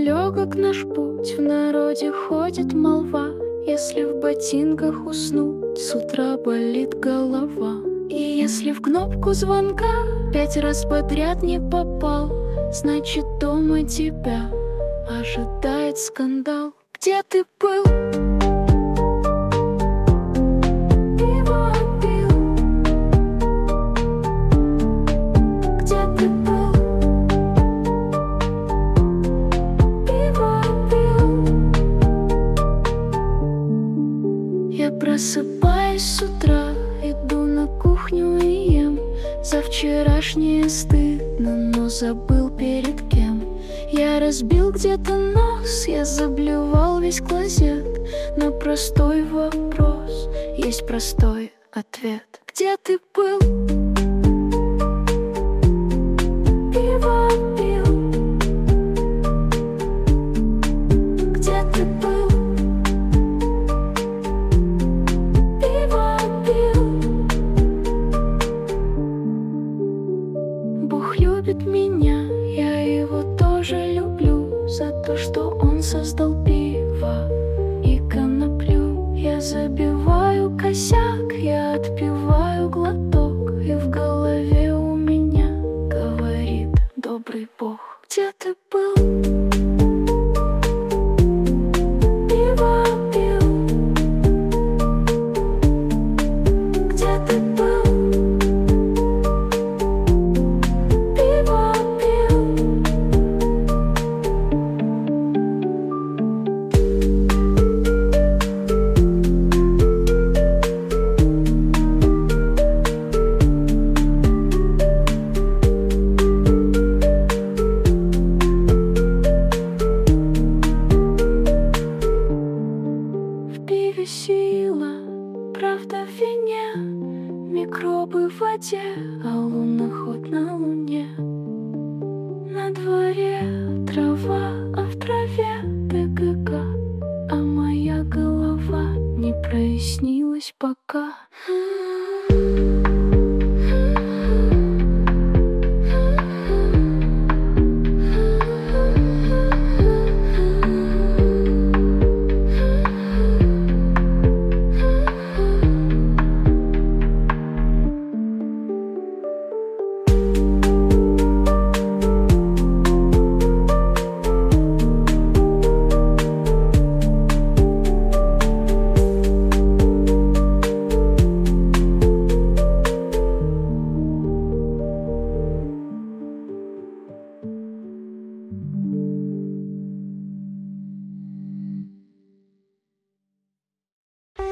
Нелегок наш путь, в народе ходит молва. Если в ботинках уснуть, с утра болит голова. И если в кнопку звонка 5 раз подряд не попал, значит, дома тебя ожидает скандал. Где ты был? Пиво пил. Где ты был? Пиво пил. Я просыпаюсь с утра, иду на кухню и ем. За вчерашнее стыдно, но забыл перед кем. Я разбил где-то нос, я заблевал весь клозет. На простой вопрос есть простой ответ. Где ты был? Пиво пил. Где ты был? Пиво пил. Бог любит меня, я его тоже люблю. За то, что он создал пиво и коноплю. Я забиваю косяк, я отпиваю глоток, и в голове у меня говорит добрый Бог. Где ты был? Пиво пил. Где ты был? Пиво пил. В пиве сила, правда в вине, микробы в воде, а луноход на луне. На дворе трава, а в траве ТГК, а моя голова не прояснилась пока.